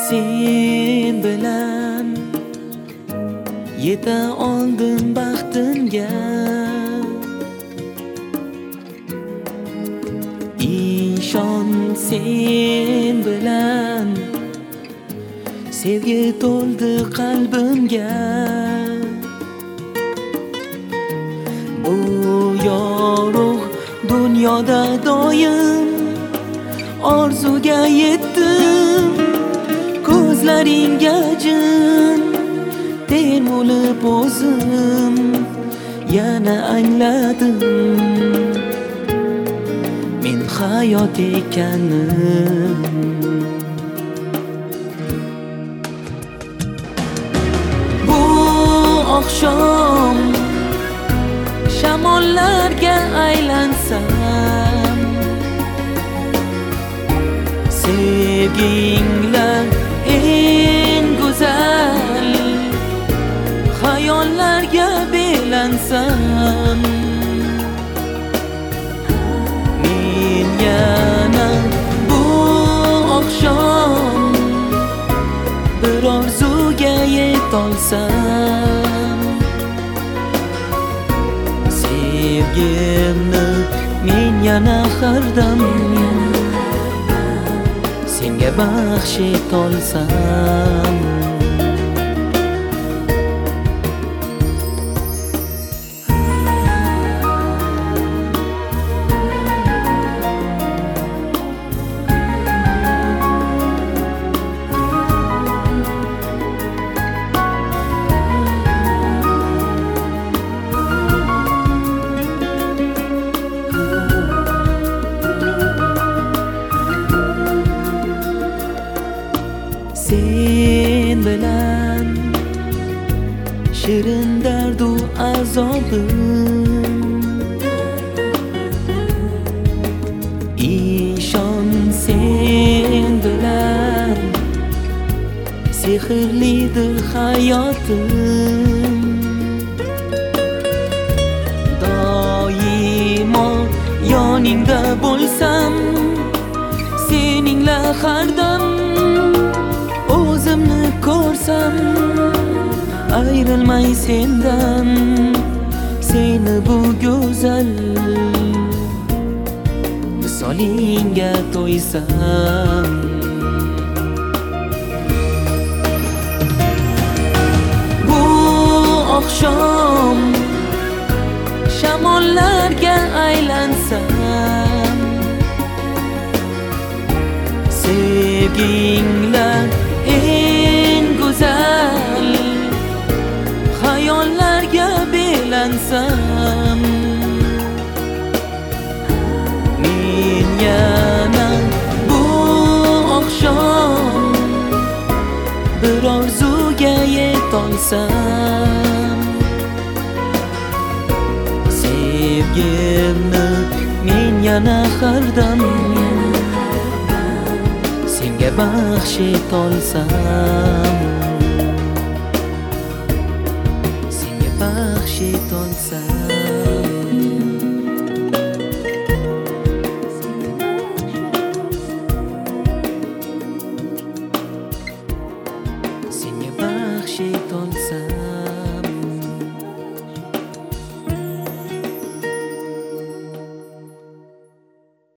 sen bilan yeta oldim baxtimga. İnşon sen bilan sevgi to'ldi qalbimga. Bu yorug' dunyoda doim orzuga yetdim. Ko'zlaringga jin termulib o'zim yana angladim men hayot ekanim. Bu oqshom shamollarga aylansam, sevgingla eng go'zal xayollarga belansam, men yana bu oqshom bir orzuga yetolsam, sevgimni men yana hardam senga baxsh etolsam. Sen bilan shirin dardu azobim, ishon sen bilan sehrlidir hayotim. Doimo yoningda bo'lsam, seningla hardam o'zimni ko'rsam, ayrilmay sendan, seni bu go'zal visolingga to'ysam. Bu oqshom shamollarga aylansam, sevgingla eng go'zal xayollarga belansam, men yana bu oqshom bir orzuga yetolsam, sevgimni men yana hardam senga baxsh etolsam, senga baxsh etolsam.